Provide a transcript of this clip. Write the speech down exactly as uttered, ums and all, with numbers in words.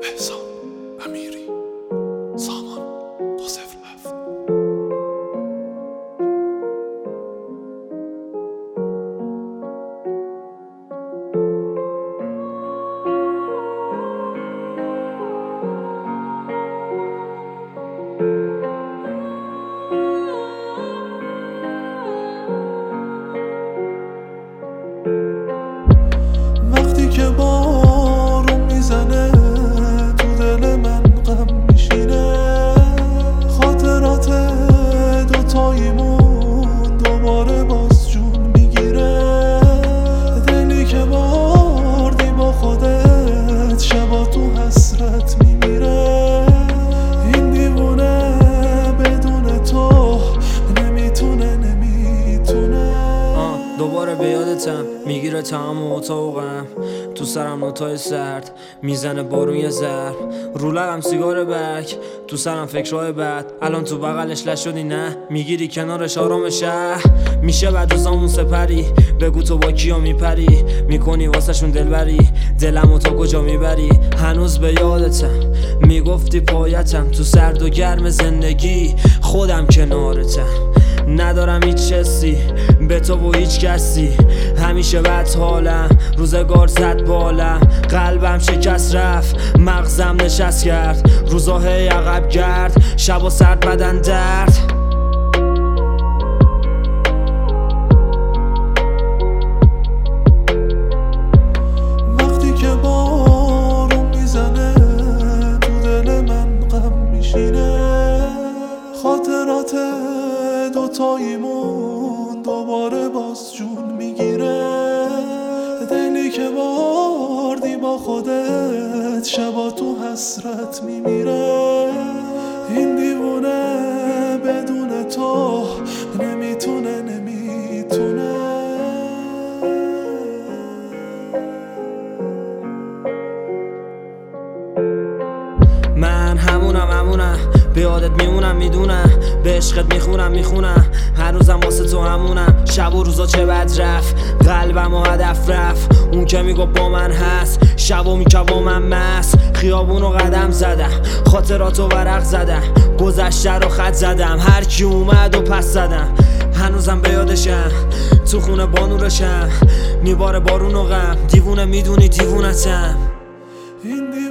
احسان امیری سامان دو صفر هفت. وقتی که بارون میزنه تو دل من غم میشینه، خاطرات دوتاییمون دوباره باز جون میگیره. دلی که بردی با خودت شبا تو حسرت میمیره. این دیوونه بدون تو نمیتونه نمیتونه دوباره به یادتم میگیره تمام اتاقم، تو سرم نوتای سرد میزنه بارون یه ضرب، رو لبم سیگار برگ، تو سرم فکرهای بد. الان تو بغلش لش شدی نه میگیری کنارش آرام شهر. میشه بعد روزامون سپری، بگو تو با کیا میپری، میکنی واسه شون دلبری، دلمو تا کجا میبری. هنوز به یادتم میگفتی پایتم، تو سرد و گرم زندگی خودم کنارتم. ندارم هیچ حسی به تو و هیچ کسی، همیشه بد حالم، روزگار زد بالم، قلبم شکست رفت، مغزم نشست کرد، روزاه عقب گرد، شب و سرد بدن درد. وقتی که بارون میزنه تو دل من غم میشینه، خاطرات دوتاییمون دوباره باز جون میگیره. دلی که بردی با خودت شبا تو حسرت میمیره. این دیوونه بدون تو نمیتونه نمیتونه من همونم همونم به یادت میمونم میدونم، به عشقت میخونم میخونم، هنوزم واسه تو همونم. شب و روزا چه بد رفت، قلبم و هدف رفت، اون که میگو با من هست، شب و میکه با من مست. خیابونو قدم زدم، خاطراتو ورق زدم، گذشته رو خط زدم، هر کی اومد و پس زدم. هنوزم به یادشم تو خونه با نورشم، میباره بارون و غم، دیوونه میدونی دیوونتم. این